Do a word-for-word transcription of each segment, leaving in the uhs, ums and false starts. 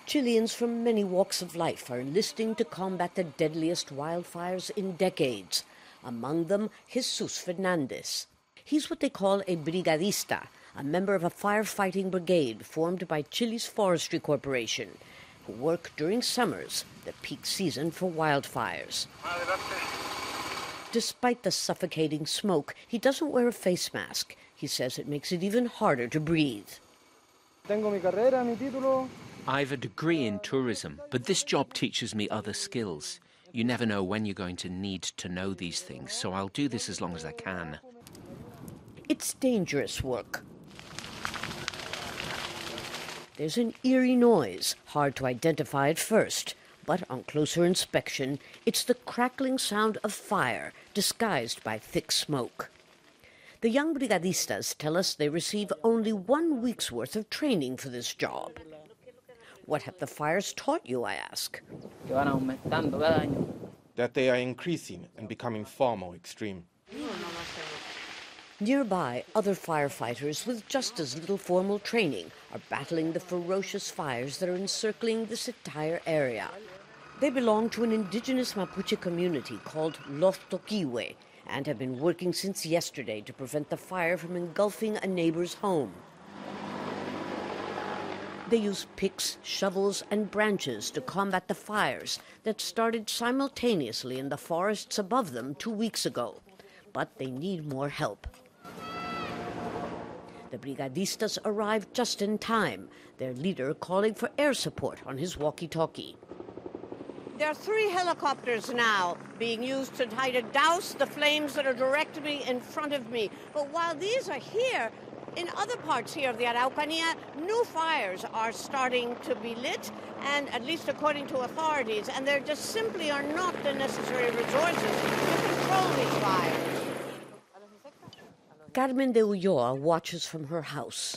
Chileans from many walks of life are enlisting to combat the deadliest wildfires in decades. Among them, Jesus Fernandez. He's what they call a brigadista, a member of a firefighting brigade formed by Chile's Forestry Corporation, who work during summers, the peak season for wildfires. Despite the suffocating smoke, he doesn't wear a face mask. He says it makes it even harder to breathe. Tengo mi carrera, mi título. I have a degree in tourism, but this job teaches me other skills. You never know when you're going to need to know these things, so I'll do this as long as I can. It's dangerous work. There's an eerie noise, hard to identify at first, but on closer inspection, it's the crackling sound of fire disguised by thick smoke. The young brigadistas tell us they receive only one week's worth of training for this job. What have the fires taught you, I ask? That they are increasing and becoming far more extreme. Nearby, other firefighters with just as little formal training are battling the ferocious fires that are encircling this entire area. They belong to an indigenous Mapuche community called Los Toquiwe and have been working since yesterday to prevent the fire from engulfing a neighbor's home. They use picks, shovels, and branches to combat the fires that started simultaneously in the forests above them two weeks ago. But they need more help. The brigadistas arrived just in time, their leader calling for air support on his walkie-talkie. There are three helicopters now being used to try to douse the flames that are directly in front of me. But while these are here, in other parts here of the Araucanía, new fires are starting to be lit, and at least according to authorities, and there just simply are not the necessary resources to control these fires. Carmen de Ulloa watches from her house.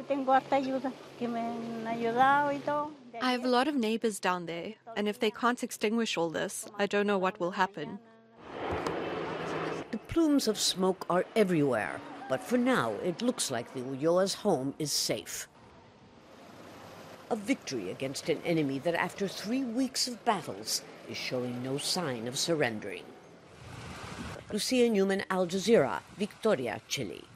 I have a lot of neighbors down there, and if they can't extinguish all this, I don't know what will happen. The plumes of smoke are everywhere, but for now it looks like the Ulloa's home is safe. A victory against an enemy that after three weeks of battles is showing no sign of surrendering. Lucia Newman, Al Jazeera, Victoria, Chile.